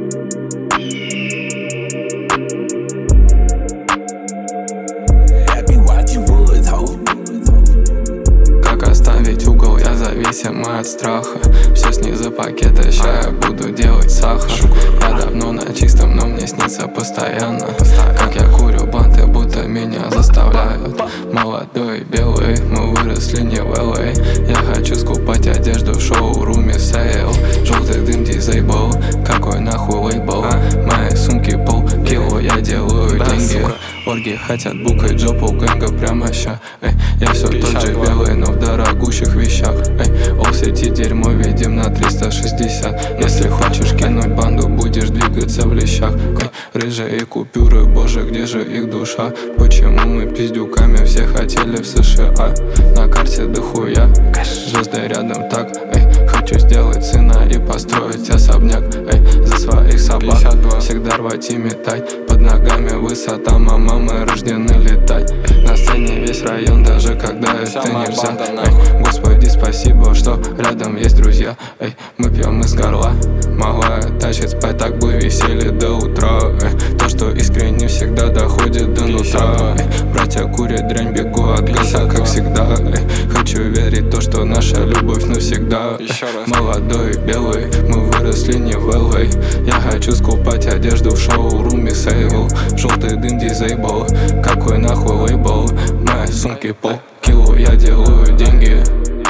Как оставить угол, я зависимый от страха. Все снизу пакета, ща я буду делать сахар. Я давно на чистом, но мне снится постоянно. Как я курю банты, будто меня заставляют. Молодой, белый, мы выросли не в LA. Я хочу скупать одежду в шоуруме сейл. Желтый дым дизейбл, какой нахуй лейбл. Мои сумки полкило, я делаю деньги. Орги хотят букать жопу гэнга прямо ща. Я все тот же белый, но в дорогущих вещах. All сети дерьмо видим на 360. Если хочешь кинуть банду, будешь двигаться в лещах. Рыжие купюры, боже, где же их душа? Почему мы пиздюками все хотели в США? На карте дохуя, звезды рядом так. Хочу сделать сына и построить особняк. За своих собак всегда рвать и метать. Под ногами высота, мама, мы рождены летать. На сцене весь район, даже когда это нельзя. Господи, спасибо, что рядом есть друзья. Мы пьем из горла, малая тащит спать, так бы висели до утра. То, что искренне всегда доходит до нутра. Братья курят дрянь, бегу от газа, как всегда. Хочу верить в то, что наша любовь навсегда. Молодой, белый, мы выросли не в LA. Я хочу скупать одежду в шоуруме сейл. Желтый дым дизейбл, какой нахуй лейбл. Мои сумки полкило, я делаю деньги.